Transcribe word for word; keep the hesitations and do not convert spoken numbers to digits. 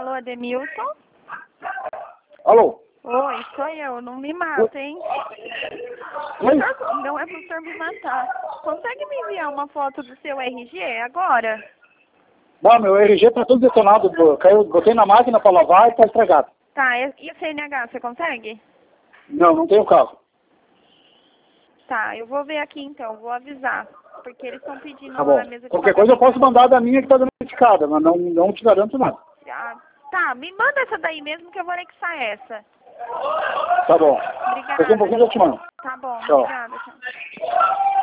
Alô, Ademilton? Alô? Oi, sou eu, não me mata, hein? Oi? Não é pro senhor me matar. Consegue me enviar uma foto do seu R G agora? Bom, meu R G tá tudo detonado, pô. Caiu, botei na máquina pra lavar e tá estragado. Tá, e o C N H, você consegue? Não, não tenho carro. Tá, eu vou ver aqui então, vou avisar. Porque eles estão pedindo Tá lá bom. na mesa de Qualquer coisa eu pagamento. posso mandar da minha que tá danificada, mas não, não te garanto nada. Ah, tá, me manda essa daí mesmo que eu vou anexar essa. Tá bom. Obrigada. Daqui um pouquinho eu te mando. Tá bom, Tchau. obrigada. Tchau.